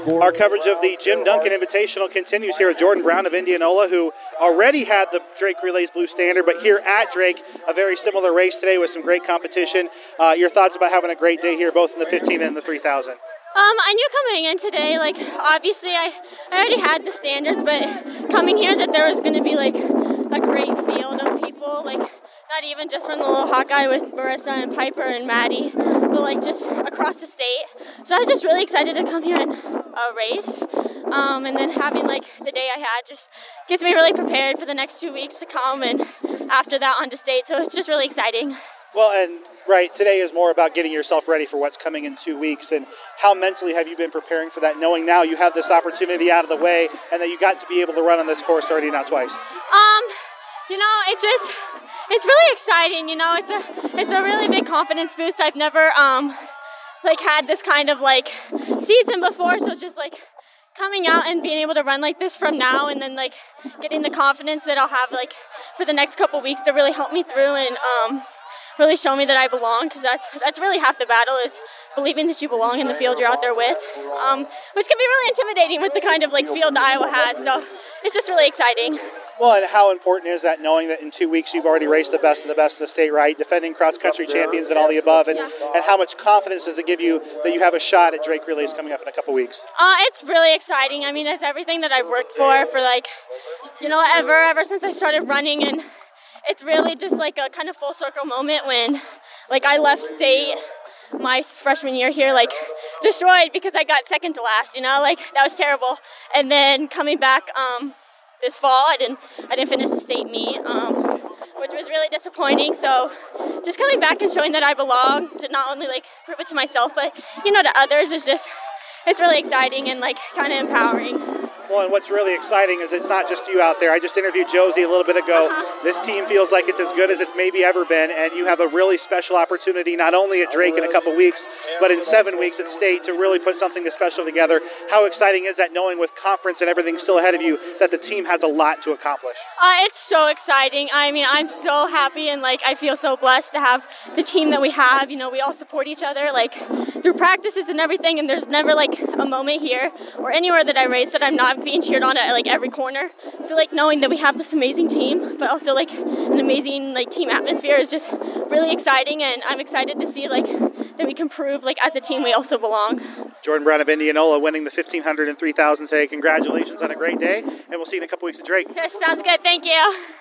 Our coverage of the Jim Duncan Invitational continues here with Jordan Brown of Indianola, who already had the Drake Relays Blue Standard, but here at Drake, a very similar race today with some great competition. Your thoughts about having a great day here, both in the 15 and the 3,000? I knew coming in today, obviously I already had the standards, but coming here that there was going to be, a great field of people, not even just from the little Hawkeye with Marissa and Piper and Maddie, but, just across the state. So I was just really excited to come here and race, and then having, the day I had just gets me really prepared for the next 2 weeks to come, and after that on to state, so it's just really exciting. Well, and right, today is more about getting yourself ready for what's coming in 2 weeks. And how mentally have you been preparing for that, knowing now you have this opportunity out of the way and that you got to be able to run on this course already now twice? It's really exciting. It's a really big confidence boost. I've never had this kind of season before, so just coming out and being able to run like this from now, and then getting the confidence that I'll have for the next couple weeks to really help me through and really show me that I belong, because that's really half the battle, is believing that you belong in the field you're out there with, which can be really intimidating with the kind of field that Iowa has. So it's just really exciting. Well, and how important is that, knowing that in 2 weeks you've already raced the best of the state, right? Defending cross-country champions and all the above, and how much confidence does it give you that you have a shot at Drake Relays coming up in a couple weeks? It's really exciting. I mean, it's everything that I've worked for ever since I started running, and it's really just a kind of full circle moment when I left state my freshman year here destroyed because I got second to last, that was terrible. And then coming back this fall, I didn't finish the state meet, which was really disappointing. So just coming back and showing that I belong, to not only prove it to myself, but to others, is just, it's really exciting and kind of empowering. Well, and what's really exciting is it's not just you out there. I just interviewed Josie a little bit ago. This team feels like it's as good as it's maybe ever been, and you have a really special opportunity not only at Drake in a couple weeks, but in 7 weeks at state to really put something special together. How exciting is that, knowing with conference and everything still ahead of you, that the team has a lot to accomplish? It's so exciting. I mean, I'm so happy, and I feel so blessed to have the team that we have. We all support each other through practices and everything, and there's never a moment here or anywhere that I race that I'm not being cheered on at every corner. So knowing that we have this amazing team, but also an amazing team atmosphere, is just really exciting, and I'm excited to see that we can prove as a team we also belong. Jordan Brown of Indianola winning the 1,500 and 3,000 today. Congratulations on a great day, and we'll see you in a couple weeks at Drake. Yes, sounds good. Thank you.